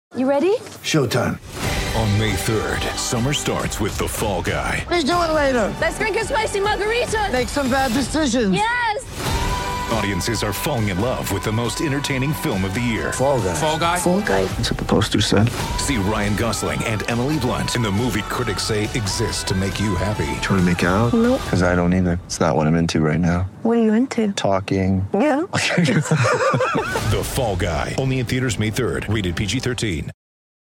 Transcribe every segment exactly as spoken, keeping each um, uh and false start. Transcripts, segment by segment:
You ready? Showtime. On May third, summer starts with The Fall Guy. Let's do it later. Let's drink a spicy margarita. Make some bad decisions. Yes! Audiences are falling in love with the most entertaining film of the year. Fall Guy. Fall Guy? Fall guy. That's what the poster said. See Ryan Gosling and Emily Blunt in the movie critics say exists to make you happy. Trying to make it out? Nope. Because I don't either. It's not what I'm into right now. What are you into? Talking. Yeah. The Fall Guy. Only in theaters May third. Rated P G thirteen.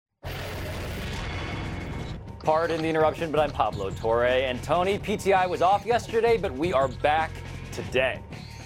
Pardon the interruption, but I'm Pablo Torre. And Tony, P T I was off yesterday, but we are back today.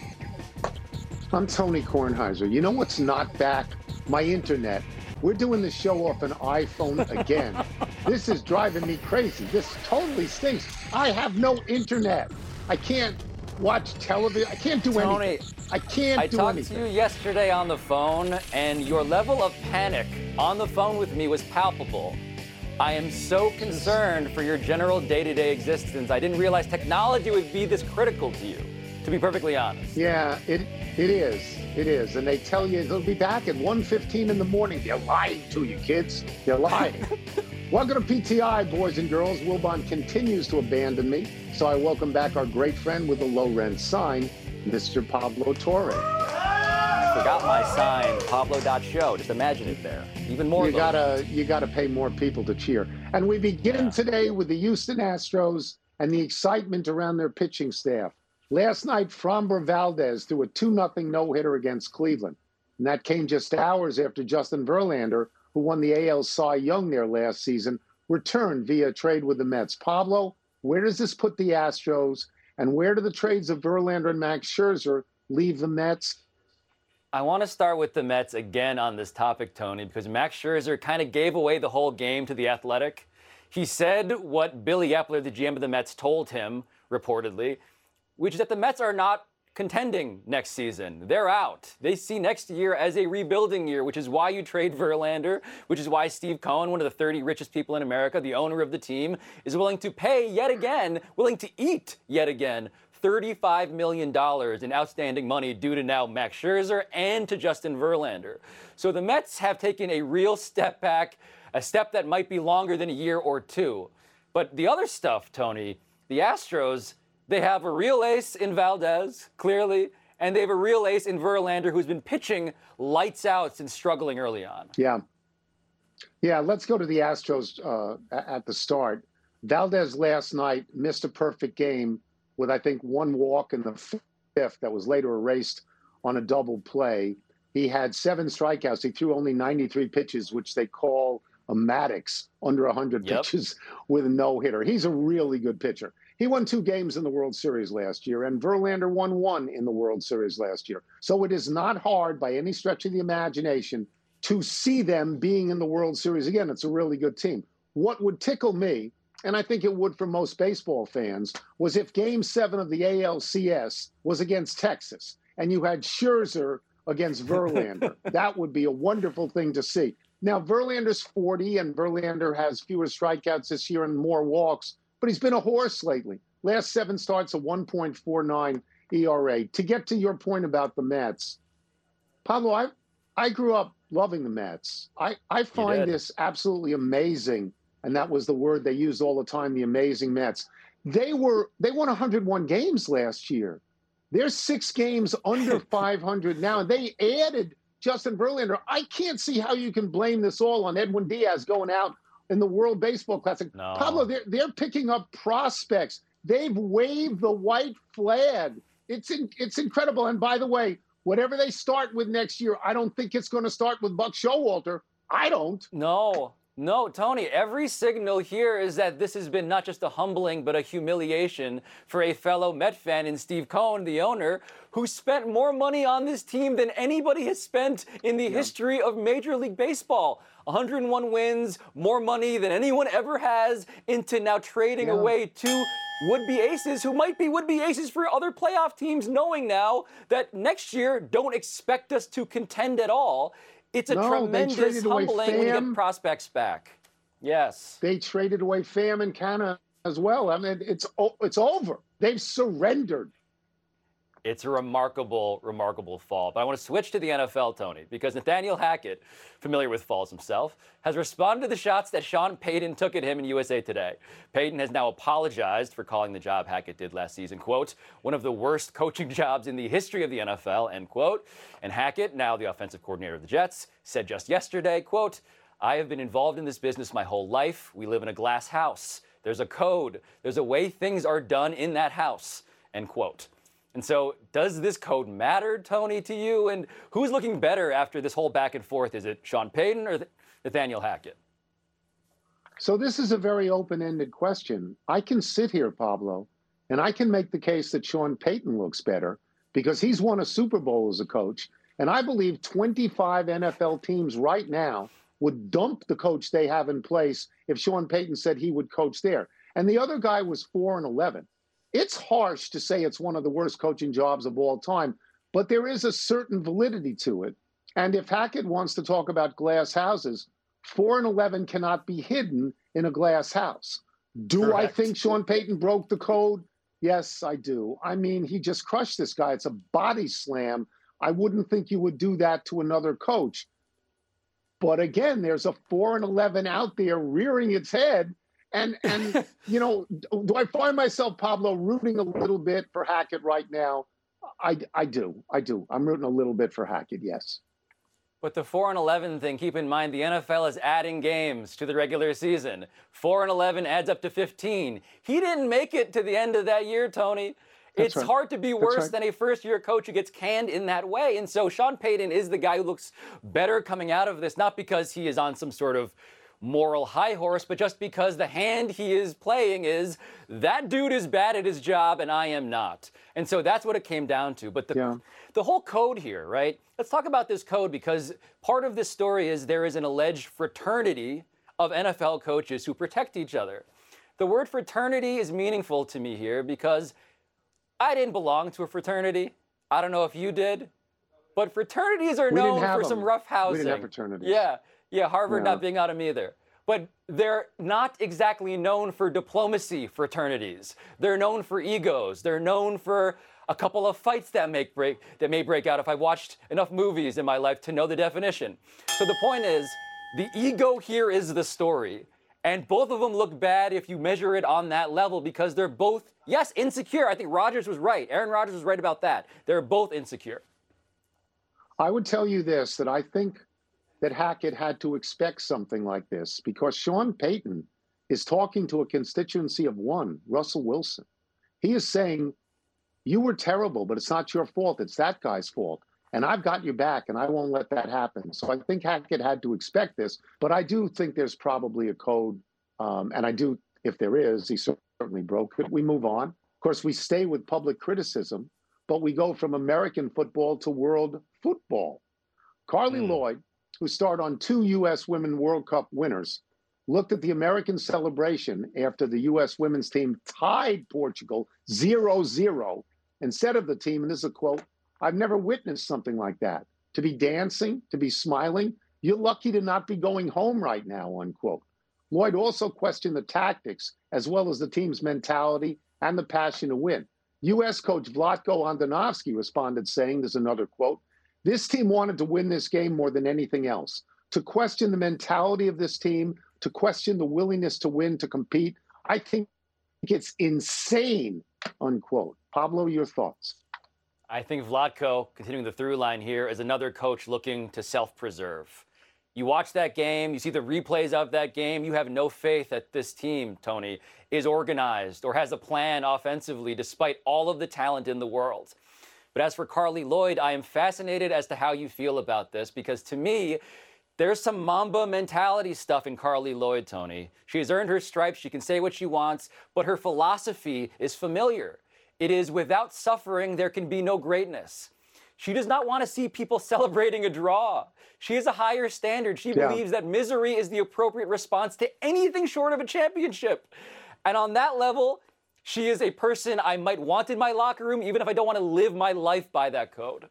I'm Tony Kornheiser. You know what's not back? My internet. We're doing the show off an iPhone again. This is driving me crazy. This totally stinks. I have no internet. I can't watch television. I can't do Tony, anything. I can't I do talked anything. to you yesterday on the phone, and your level of panic on the phone with me was palpable. I am so concerned for your general day-to-day existence. I didn't realize technology would be this critical to you, to be perfectly honest. Yeah, it it is. It is. And they tell you they'll be back at one fifteen in the morning. They're lying to you, kids. They're lying. Welcome to P T I, boys and girls. Wilbon continues to abandon me, so I welcome back our great friend with the low-rent sign, Mister Pablo Torre. I forgot my sign, Pablo dot show. Just imagine it there. Even more. You low. gotta, you gotta pay more people to cheer. And we begin Yeah. today with the Houston Astros and the excitement around their pitching staff. Last night, Framber Valdez threw a two nothing no-hitter against Cleveland. And that came just hours after Justin Verlander, who won the A L Cy Young there last season, returned via trade with the Mets. Pablo, where does this put the Astros? And where do the trades of Verlander and Max Scherzer leave the Mets? I want to start with the Mets again on this topic, Tony, because Max Scherzer kind of gave away the whole game to The Athletic. He said what Billy Epler, the G M of the Mets, told him, reportedly, which is that the Mets are not contending next season. They're out. They see next year as a rebuilding year, which is why you trade Verlander, which is why Steve Cohen, one of the thirty richest people in America, the owner of the team, is willing to pay yet again, willing to eat yet again, thirty-five million dollars in outstanding money due to now Max Scherzer and to Justin Verlander. So the Mets have taken a real step back, a step that might be longer than a year or two. But the other stuff, Tony, the Astros, they have a real ace in Valdez, clearly, and they have a real ace in Verlander, who's been pitching lights out since struggling early on. Yeah. Yeah, let's go to the Astros uh, at the start. Valdez last night missed a perfect game with, I think, one walk in the fifth that was later erased on a double play. He had seven strikeouts. He threw only ninety-three pitches, which they call a Maddox, under one hundred Yep. pitches with a no-hitter. He's a really good pitcher. He won two games in the World Series last year, and Verlander won one in the World Series last year. So it is not hard by any stretch of the imagination to see them being in the World Series again. It's a really good team. What would tickle me, and I think it would for most baseball fans, was if Game seven of the A L C S was against Texas, and you had Scherzer against Verlander. That would be a wonderful thing to see. Now, Verlander's forty, and Verlander has fewer strikeouts this year and more walks, but he's been a horse lately. Last seven starts, a one point four nine E R A. To get to your point about the Mets, Pablo, I, I grew up loving the Mets. I, I find this absolutely amazing, and that was the word they used all the time, the amazing Mets. They were they won one hundred one games last year. They're six games under five hundred now, and they added Justin Verlander. I can't see how you can blame this all on Edwin Diaz going out in the World Baseball Classic. No. Pablo, they're, they're picking up prospects. They've waved the white flag. It's in, it's incredible. And by the way, whatever they start with next year, I don't think it's going to start with Buck Showalter. I don't. No, no, Tony, every signal here is that this has been not just a humbling, but a humiliation for a fellow Met fan in Steve Cohen, the owner, who spent more money on this team than anybody has spent in the yeah. history of Major League Baseball. one hundred one wins, more money than anyone ever has, into now trading yeah. away two would-be aces who might be would-be aces for other playoff teams, knowing now that next year don't expect us to contend at all. It's a no, tremendous humbling when you get prospects back. Yes. They traded away Pham and Canha as well. I mean, it's it's over. They've surrendered. It's a remarkable, remarkable fall. But I want to switch to the N F L, Tony, because Nathaniel Hackett, familiar with falls himself, has responded to the shots that Sean Payton took at him in U S A Today. Payton has now apologized for calling the job Hackett did last season, quote, one of the worst coaching jobs in the history of the N F L, end quote. And Hackett, now the offensive coordinator of the Jets, said just yesterday, quote, I have been involved in this business my whole life. We live in a glass house. There's a code. There's a way things are done in that house, end quote. And so does this code matter, Tony, to you? And who's looking better after this whole back and forth? Is it Sean Payton or Nathaniel Hackett? So this is a very open-ended question. I can sit here, Pablo, and I can make the case that Sean Payton looks better because he's won a Super Bowl as a coach. And I believe twenty-five N F L teams right now would dump the coach they have in place if Sean Payton said he would coach there. And the other guy was four and eleven. It's harsh to say it's one of the worst coaching jobs of all time, but there is a certain validity to it. And if Hackett wants to talk about glass houses, four and eleven cannot be hidden in a glass house. Do Correct. I think Sean Payton broke the code? Yes, I do. I mean, he just crushed this guy. It's a body slam. I wouldn't think you would do that to another coach. But again, there's a four and eleven out there rearing its head. And, and you know, do I find myself, Pablo, rooting a little bit for Hackett right now? I, I do. I do. I'm rooting a little bit for Hackett, yes. But the four and eleven thing, keep in mind, the N F L is adding games to the regular season. four and eleven adds up to fifteen. He didn't make it to the end of that year, Tony. That's it's right. hard to be worse right. than a first-year coach who gets canned in that way. And so Sean Payton is the guy who looks better coming out of this, not because he is on some sort of moral high horse, but just because the hand he is playing is that dude is bad at his job and I am not. And so that's what it came down to. But the, yeah. the whole code here, right? Let's talk about this code because part of this story is there is an alleged fraternity of N F L coaches who protect each other. The word fraternity is meaningful to me here because I didn't belong to a fraternity. I don't know if you did, but fraternities are we known for them. some rough housing. We didn't have fraternities. Yeah. Yeah, Harvard yeah. not being out of them either. But they're not exactly known for diplomacy fraternities. They're known for egos. They're known for a couple of fights that make break that may break out if I watched enough movies in my life to know the definition. So the point is, the ego here is the story. And both of them look bad if you measure it on that level because they're both, yes, insecure. I think Rodgers was right. Aaron Rodgers was right about that. They're both insecure. I would tell you this, that I think that Hackett had to expect something like this because Sean Payton is talking to a constituency of one, Russell Wilson. He is saying, you were terrible, but it's not your fault. It's that guy's fault. And I've got your back, and I won't let that happen. So I think Hackett had to expect this. But I do think there's probably a code. Um, and I do, if there is, he certainly broke it. We move on. Of course, we stay with public criticism, but we go from American football to world football. Carly mm. Lloyd, who starred on two U S Women World Cup winners, looked at the American celebration after the U S women's team tied Portugal zero zero and said of the team, and this is a quote, I've never witnessed something like that. To be dancing, to be smiling, you're lucky to not be going home right now, unquote. Lloyd also questioned the tactics as well as the team's mentality and the passion to win. U S coach Vlatko Andonovski responded saying, there's another quote, this team wanted to win this game more than anything else. To question the mentality of this team, to question the willingness to win, to compete, I think it's insane, unquote. Pablo, your thoughts? I think Vlatko, continuing the through line here, is another coach looking to self-preserve. You watch that game, you see the replays of that game, you have no faith that this team, Tony, is organized or has a plan offensively despite all of the talent in the world. But as for Carly Lloyd, I am fascinated as to how you feel about this because to me, there's some Mamba mentality stuff in Carly Lloyd, Tony. She has earned her stripes, she can say what she wants, but her philosophy is familiar. It is without suffering, there can be no greatness. She does not want to see people celebrating a draw. She has a higher standard. She yeah. believes that misery is the appropriate response to anything short of a championship. And on that level, she is a person I might want in my locker room, even if I don't want to live my life by that code.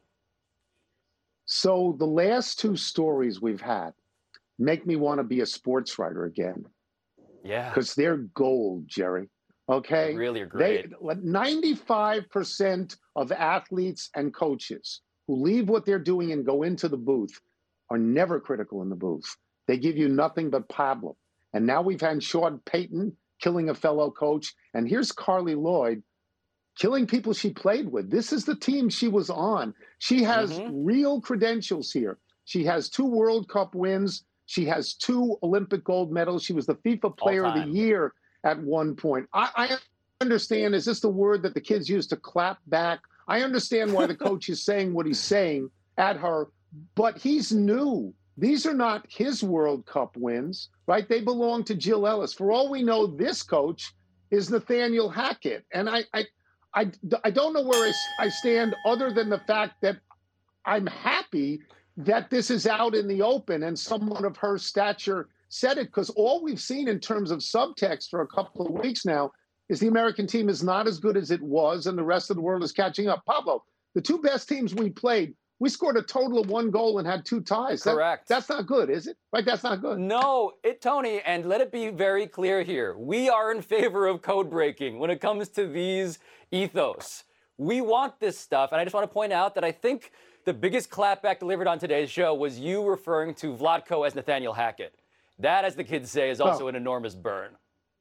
So the last two stories we've had make me want to be a sports writer again. Yeah. Because they're gold, Jerry. Okay? They really are great. They, ninety-five percent of athletes and coaches who leave what they're doing and go into the booth are never critical in the booth. They give you nothing but pablum. And now we've had Sean Payton killing a fellow coach. And here's Carli Lloyd killing people she played with. This is the team she was on. She has mm-hmm. real credentials here. She has two World Cup wins. She has two Olympic gold medals. She was the FIFA Player of the Year at one point. I, I understand, is this the word that the kids use to clap back? I understand why the coach is saying what he's saying at her, but he's new. These are not his World Cup wins, right? They belong to Jill Ellis. For all we know, this coach is Nathaniel Hackett. And I I, I, I don't know where I, I stand other than the fact that I'm happy that this is out in the open and someone of her stature said it, because all we've seen in terms of subtext for a couple of weeks now is the American team is not as good as it was and the rest of the world is catching up. Pablo, the two best teams we played, we scored a total of one goal and had two ties. Correct. That, that's not good, is it? Right, that's not good. No, it, Tony, and let it be very clear here. We are in favor of code breaking when it comes to these ethos. We want this stuff, and I just want to point out that I think the biggest clapback delivered on today's show was you referring to Vlatko as Nathaniel Hackett. That, as the kids say, is also oh. an enormous burn.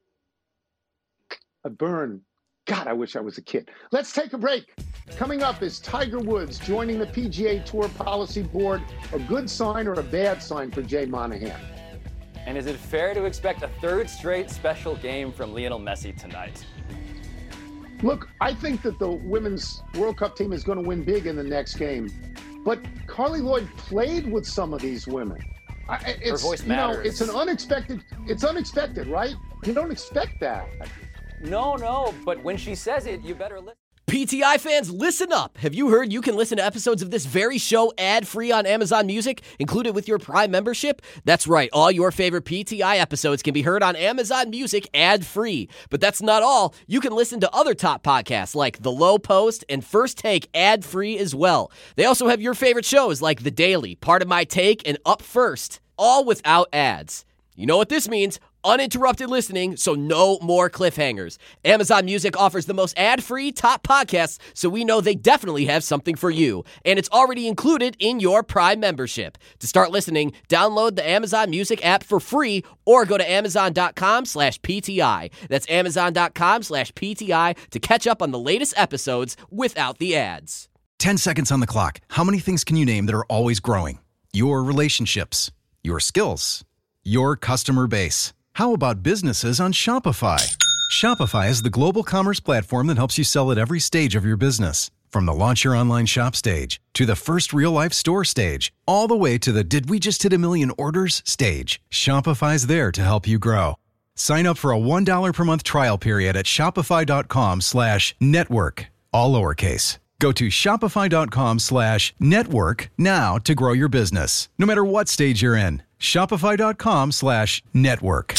A burn. God, I wish I was a kid. Let's take a break. Coming up is Tiger Woods joining the P G A Tour Policy Board. A good sign or a bad sign for Jay Monahan? And is it fair to expect a third straight special game from Lionel Messi tonight? Look, I think that the Women's World Cup team is going to win big in the next game. But Carli Lloyd played with some of these women. I, it's, Her voice you know, matters. it's an unexpected, it's unexpected, right? You don't expect that. No, no, but when she says it, you better listen. P T I fans, listen up. Have you heard you can listen to episodes of this very show ad-free on Amazon Music, included with your Prime membership? That's right, all your favorite P T I episodes can be heard on Amazon Music ad-free. But that's not all. You can listen to other top podcasts like The Low Post and First Take ad-free as well. They also have your favorite shows like The Daily, Part of My Take, and Up First, all without ads. You know what this means? Uninterrupted listening, so no more cliffhangers. Amazon Music offers the most ad-free top podcasts, so we know they definitely have something for you. And it's already included in your Prime membership. To start listening, download the Amazon Music app for free or go to amazon.com slash PTI. That's amazon.com slash PTI to catch up on the latest episodes without the ads. Ten seconds on the clock. How many things can you name that are always growing? Your relationships, your skills, your customer base. How about businesses on Shopify? Shopify is the global commerce platform that helps you sell at every stage of your business. From the launch your online shop stage, to the first real-life store stage, all the way to the did we just hit a million orders stage. Shopify's there to help you grow. Sign up for a one dollar per month trial period at shopify.com slash network, all lowercase. Go to shopify.com slash network now to grow your business, no matter what stage you're in. Shopify.com slash network.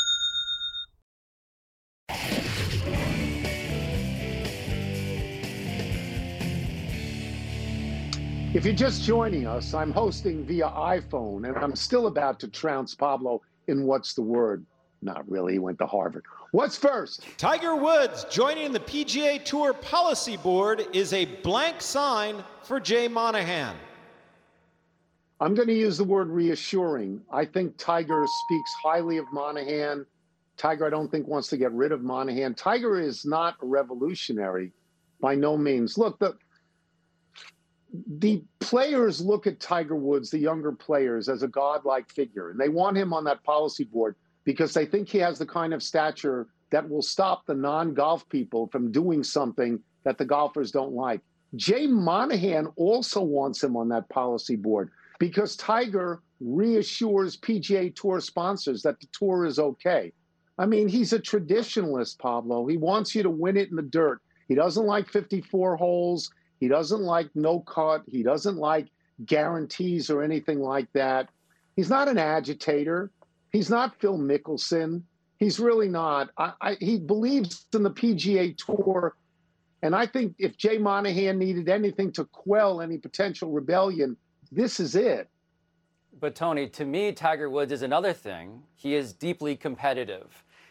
If you're just joining us, I'm hosting via iPhone, and I'm still about to trounce Pablo in What's the Word? Not really, he went to Harvard. What's first? Tiger Woods joining the P G A Tour Policy Board is a blank sign for Jay Monahan. I'm going to use the word reassuring. I think Tiger speaks highly of Monahan. Tiger, I don't think, wants to get rid of Monahan. Tiger is not a revolutionary by no means. Look, the the players look at Tiger Woods, the younger players, as a godlike figure, and they want him on that policy board because they think he has the kind of stature that will stop the non-golf people from doing something that the golfers don't like. Jay Monahan also wants him on that policy board because Tiger reassures P G A Tour sponsors that the tour is okay. I mean, he's a traditionalist, Pablo. He wants you to win it in the dirt. He doesn't like fifty-four holes. He doesn't like no cut. He doesn't like guarantees or anything like that. He's not an agitator. He's not Phil Mickelson. He's really not. I, I, he believes in the P G A Tour. And I think if Jay Monahan needed anything to quell any potential rebellion, this is it. But Tony, to me, Tiger Woods is another thing. He is deeply competitive.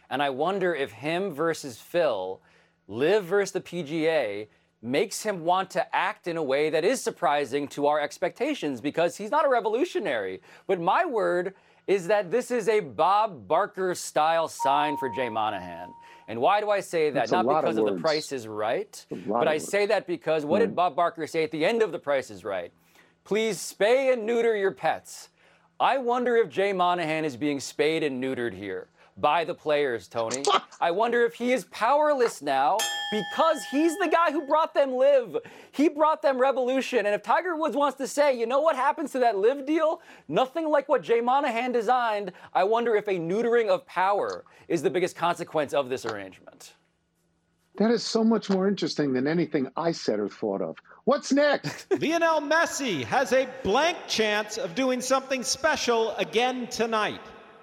And I wonder if him versus Phil, Liv versus the P G A, makes him want to act in a way that is surprising to our expectations because he's not a revolutionary. But my word is that this is a Bob Barker-style sign for Jay Monahan. And why do I say that? That's Not because of, of The Price is Right, but I words. say that because what Right. did Bob Barker say at the end of The Price is Right? Please spay and neuter your pets. I wonder if Jay Monahan is being spayed and neutered here by the players, Tony. I wonder if he is powerless now because he's the guy who brought them Liv. He brought them Revolution. And if Tiger Woods wants to say, you know what happens to that Liv deal? Nothing like what Jay Monahan designed. I wonder if a neutering of power is the biggest consequence of this arrangement. That is so much more interesting than anything I said or thought of. What's next? Lionel Messi has a blank chance of doing something special again tonight.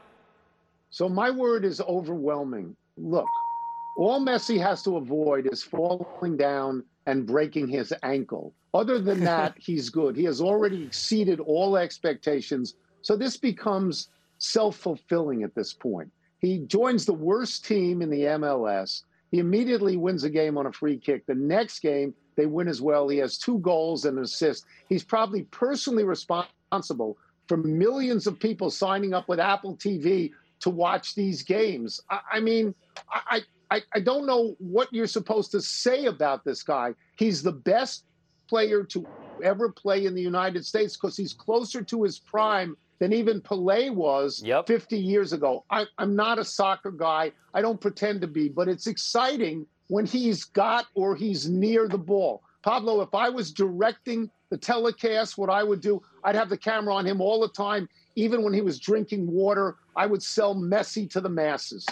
So my word is overwhelming. Look, all Messi has to avoid is falling down and breaking his ankle. Other than that, he's good. He has already exceeded all expectations. So this becomes self-fulfilling at this point. He joins the worst team in the M L S. He immediately wins a game on a free kick. The next game, they win as well. He has two goals and an assist. He's probably personally responsible for millions of people signing up with Apple T V to watch these games. I, I mean, I, I, I don't know what you're supposed to say about this guy. He's the best player to ever play in the United States because he's closer to his prime than even Pelé was Yep. fifty years ago. I, I'm not a soccer guy. I don't pretend to be, but it's exciting when he's got or he's near the ball. Pablo, if I was directing the telecast, what I would do, I'd have the camera on him all the time. Even when he was drinking water, I would sell Messi to the masses.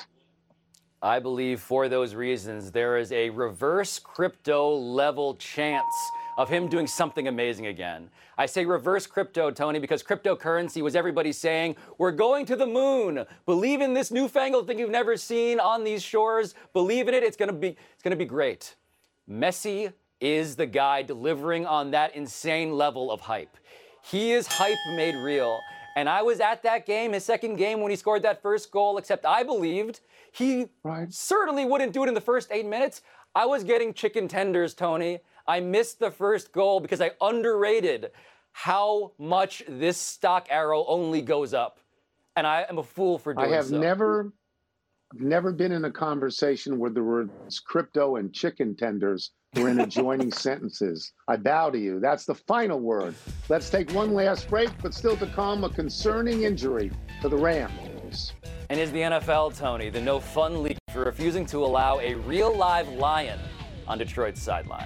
I believe for those reasons, there is a reverse crypto level chance of him doing something amazing again. I say reverse crypto, Tony, because cryptocurrency was everybody saying, we're going to the moon. Believe in this newfangled thing you've never seen on these shores. Believe in it. It's going to be, it's going to be great. Messi is the guy delivering on that insane level of hype. He is hype made real. And I was at that game, his second game, when he scored that first goal, except I believed he Right. certainly wouldn't do it in the first eight minutes. I was getting chicken tenders, Tony. I missed the first goal because I underrated how much this stock arrow only goes up. And I am a fool for doing I have so. never, never been in a conversation where the words crypto and chicken tenders were in adjoining sentences. I bow to you. That's the final word. Let's take one last break, but still to come, a concerning injury to the Rams. And is the N F L, Tony, the no fun league for refusing to allow a real live lion on Detroit's sideline?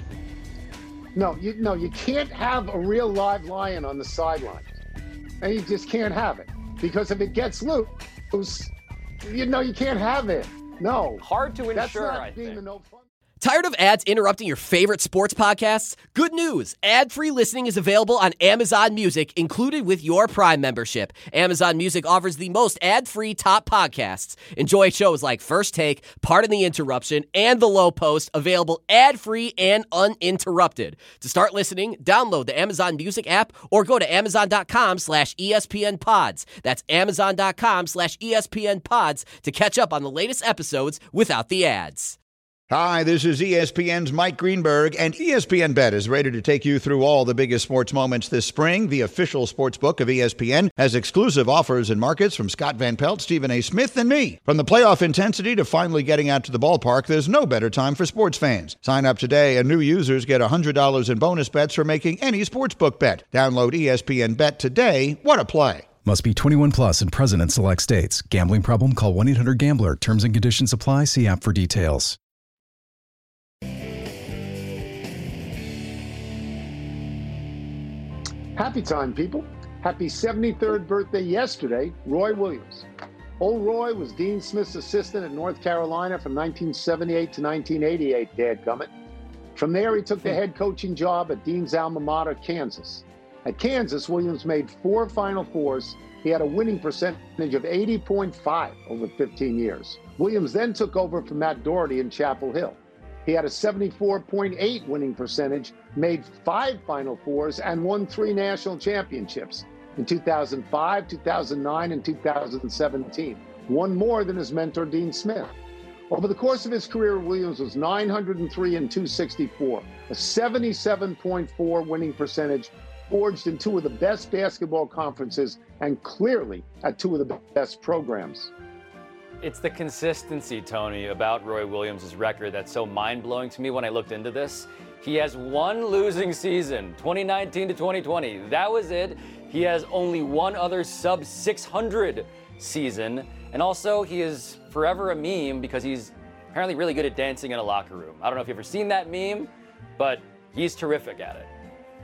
No, you no, you can't have a real live lion on the sideline. And you just can't have it. Because if it gets loose, you know you can't have it. No. Hard to That's ensure, not I being think. the no fun. Tired of ads interrupting your favorite sports podcasts? Good news! Ad-free listening is available on Amazon Music, included with your Prime membership. Amazon Music offers the most ad-free top podcasts. Enjoy shows like First Take, Pardon the Interruption, and The Low Post, available ad-free and uninterrupted. To start listening, download the Amazon Music app or go to amazon.com slash ESPN pods. That's amazon.com slash ESPN pods to catch up on the latest episodes without the ads. Hi, this is E S P N's Mike Greenberg, and E S P N Bet is ready to take you through all the biggest sports moments this spring. The official sports book of E S P N has exclusive offers and markets from Scott Van Pelt, Stephen A. Smith, and me. From the playoff intensity to finally getting out to the ballpark, there's no better time for sports fans. Sign up today, and new users get one hundred dollars in bonus bets for making any sportsbook bet. Download E S P N Bet today. What a play. Must be twenty-one plus and present in select states. Gambling problem? Call one eight hundred gambler. Terms and conditions apply. See app for details. Happy time, people. Happy seventy-third birthday yesterday, Roy Williams. Old Roy was Dean Smith's assistant at North Carolina from nineteen seventy-eight to nineteen eighty-eight, dadgummit. From there, he took the head coaching job at Dean's alma mater, Kansas. At Kansas, Williams made four Final Fours. He had a winning percentage of eighty point five over fifteen years. Williams then took over from Matt Doherty in Chapel Hill. He had a seventy-four point eight winning percentage, made five Final Fours, and won three national championships in two thousand five, two thousand nine, and two thousand seventeen. one more than his mentor, Dean Smith. Over the course of his career, Williams was nine hundred three and two sixty-four, a seventy-seven point four winning percentage, forged in two of the best basketball conferences and clearly at two of the best programs. It's the consistency, Tony, about Roy Williams' record that's so mind-blowing to me when I looked into this. He has one losing season, twenty nineteen to twenty twenty. That was it. He has only one other sub six hundred season. And also, he is forever a meme because he's apparently really good at dancing in a locker room. I don't know if you've ever seen that meme, but he's terrific at it.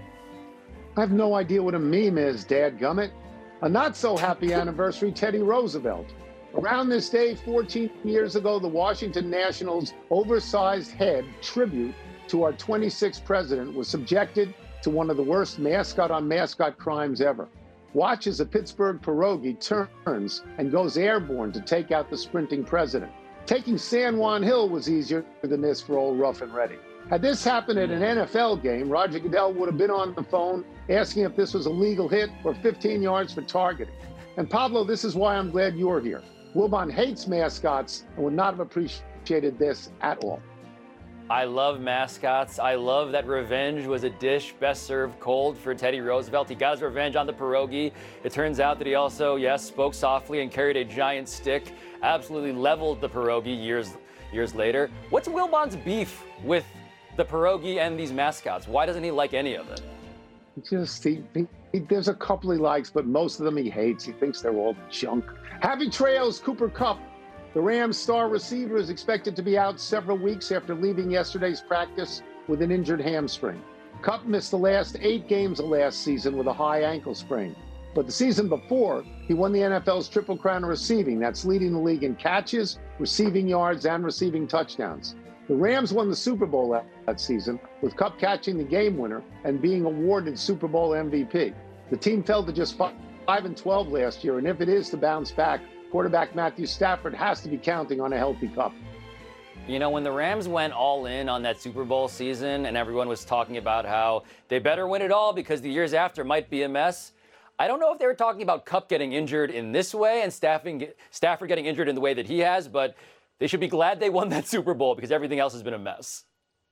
I have no idea what a meme is, dadgummit. A not-so-happy anniversary, Teddy Roosevelt. Around this day, fourteen years ago, the Washington Nationals' oversized head tribute to our twenty-sixth president was subjected to one of the worst mascot-on-mascot crimes ever. Watch as a Pittsburgh pierogi turns and goes airborne to take out the sprinting president. Taking San Juan Hill was easier than this for old Rough and Ready. Had this happened at an N F L game, Roger Goodell would have been on the phone asking if this was a legal hit or fifteen yards for targeting. And Pablo, this is why I'm glad you're here. Wilbon hates mascots and would not have appreciated this at all. I love mascots. I love that revenge was a dish best served cold for Teddy Roosevelt. He got his revenge on the pierogi. It turns out that he also, yes, spoke softly and carried a giant stick, absolutely leveled the pierogi years, years later. What's Wilbon's beef with the pierogi and these mascots? Why doesn't he like any of it? Just, he, he, he, there's a couple he likes, but most of them he hates. He thinks they're all junk. Happy trails, Cooper Kupp. The Rams' star receiver is expected to be out several weeks after leaving yesterday's practice with an injured hamstring. Kupp missed the last eight games of last season with a high ankle sprain. But the season before, he won the N F L's Triple Crown of receiving. That's leading the league in catches, receiving yards, and receiving touchdowns. The Rams won the Super Bowl that, that season, with Kupp catching the game winner and being awarded Super Bowl M V P. The team fell to just five and twelve last year, and if it is to bounce back, quarterback Matthew Stafford has to be counting on a healthy Kupp. You know, when the Rams went all in on that Super Bowl season and everyone was talking about how they better win it all because the years after might be a mess, I don't know if they were talking about Kupp getting injured in this way and Stafford getting injured in the way that he has, but they should be glad they won that Super Bowl because everything else has been a mess.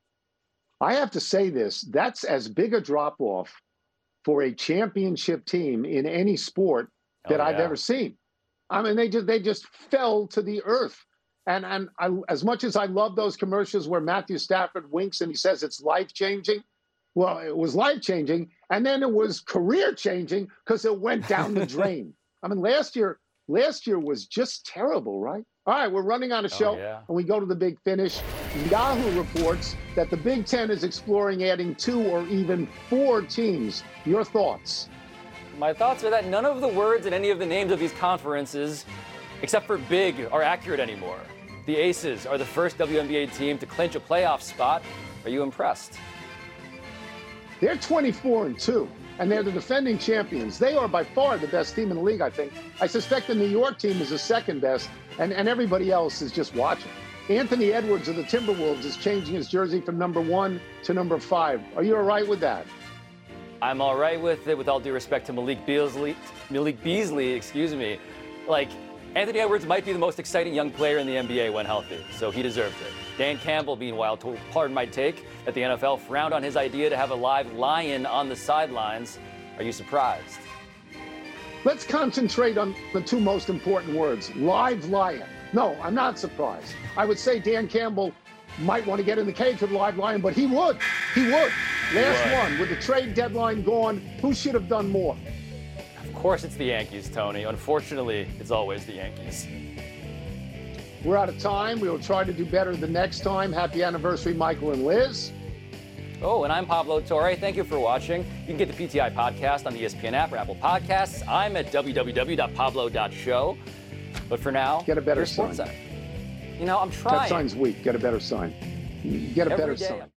I have to say this, that's as big a drop-off for a championship team in any sport that oh, yeah. I've ever seen. I mean, they just they just fell to the earth. And and I, as much as I love those commercials where Matthew Stafford winks and he says it's life-changing, well, it was life-changing, and then it was career-changing because it went down the drain. I mean, last year, last year was just terrible, right? All right, we're running on a show, oh, yeah. and we go to the big finish. Yahoo reports that the Big Ten is exploring adding two or even four teams. Your thoughts? My thoughts are that none of the words in any of the names of these conferences, except for big, are accurate anymore. The Aces are the first W N B A team to clinch a playoff spot. Are you impressed? They're twenty-four and two, and they're the defending champions. They are by far the best team in the league, I think. I suspect the New York team is the second best, and, and everybody else is just watching. Anthony Edwards of the Timberwolves is changing his jersey from number one to number five. Are you all right with that? I'm all right with it, with all due respect to Malik Beasley. Malik Beasley, excuse me. Like, Anthony Edwards might be the most exciting young player in the N B A when healthy, so he deserves it. Dan Campbell, meanwhile, told, pardon my take, that the N F L frowned on his idea to have a live lion on the sidelines. Are you surprised? Let's concentrate on the two most important words, live lion. No, I'm not surprised. I would say Dan Campbell might want to get in the cage with live lion, but he would. He would. Last What? one, with the trade deadline gone, who should have done more? Of course it's the Yankees, Tony. Unfortunately, it's always the Yankees. We're out of time. We will try to do better the next time. Happy anniversary, Michael and Liz. Oh, and I'm Pablo Torre. Thank you for watching. You can get the P T I podcast on the E S P N app or Apple Podcasts. I'm at w w w dot pablo dot show. But for now, get a better sign. sign. You know, I'm trying. That sign's weak. Get a better sign. Get a Every better day. sign.